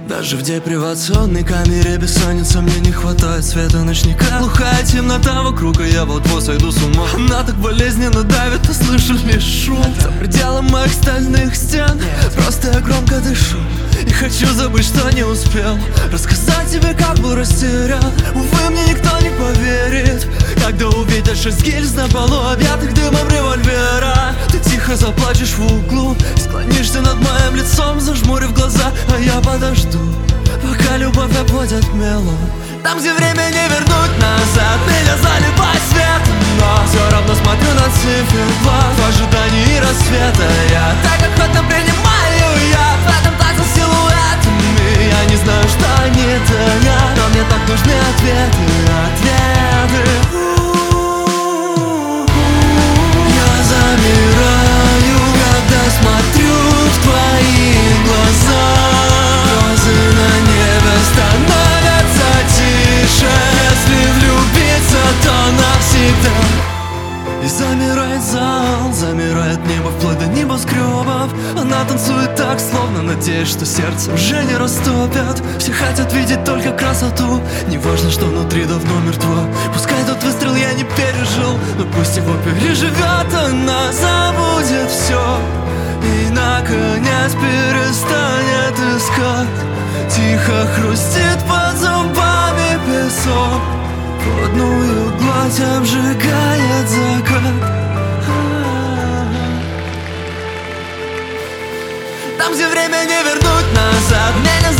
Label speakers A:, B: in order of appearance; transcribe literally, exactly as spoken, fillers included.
A: Даже в депривационной камере бессонница, мне не хватает света ночника. Глухая темнота вокруг, и я вот-вот сойду с ума. Она так болезненно давит, ты слышишь лишь шум за пределом моих стальных стен. Просто я громко дышу и хочу забыть, что не успел рассказать тебе, как был растерян. Увы, мне никто не поверит, когда увидишь шесть гильз на полу, объятых дымом револьвера. Ты тихо заплачешь в углу, склонишься над моим лицом, зажмурив глаза, а я подожду, пока любовь опадет мелом. Там, где время не вернуть назад, меня заливает свет, но все равно смотрю на циферблат в ожидании рассвета. Я так охотно принимаю я в этом танце силуэтами. Я не знаю, что они таят, но мне так нужны ответы, ответы. Я замираю, когда смотрю в твои глаза. Слезы на небе становятся тише. Если влюбиться, то навсегда. И замирает зал, замирает небо вплоть до небоскребов. Она танцует так, словно надеясь, что сердце уже не растопят. Все хотят видеть только красоту, не важно, что внутри давно мертво. Пускай тот выстрел я не пережил, но пусть его переживет. Она забудет все и, наконец, перестанет искать. Тихо хрустит под зубами песок, водную гладь обжигает закат. Там, где время не вернуть назад, меня